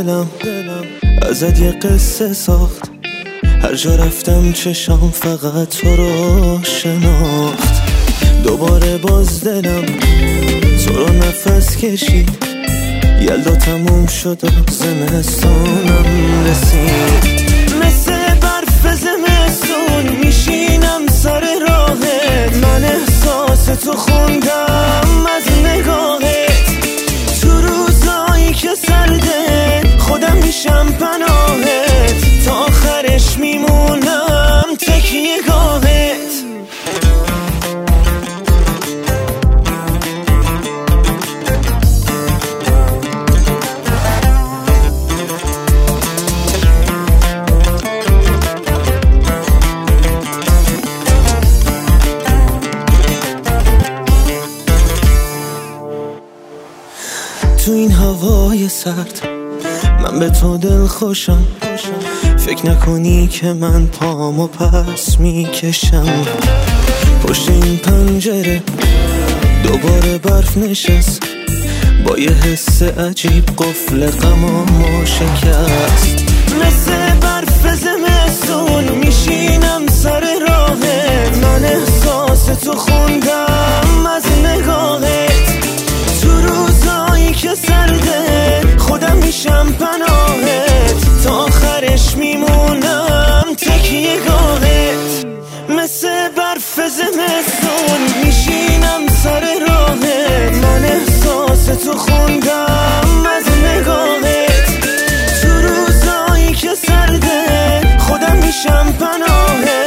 دلم ازت یه قصه ساخت، هر جا رفتم چشام فقط تو رو شناخت. دوباره باز دلم تو رو نفس کشید، یلدا تموم شد و زمستانم رسید. مثل برف زمستون میشینم سر راهت، من احساس تو خوندم از نگاهت. تو روزایی که سرده خودم میشم پناهت، تا آخرش میمونم تکیه گاهت. تو این هوای سرد من به تو دل خوشم، فکر نکنی که من پامو پس میکشم. پشت این پنجره دوباره برف نشست، با یه حس عجیب قفل غمامو شکست. مثل برف زمستون میشینم سر راهت، من احساس تو خوندم از نگاهت. تو روزایی که سرده خودم میشم پناهت، تا آخرش میمونم تکیه گاهت. مثل برف زمستون میشینم سر راهت، من احساس تو خوندم از نگاهت. تو روزایی که سرده خودم میشم پناهت،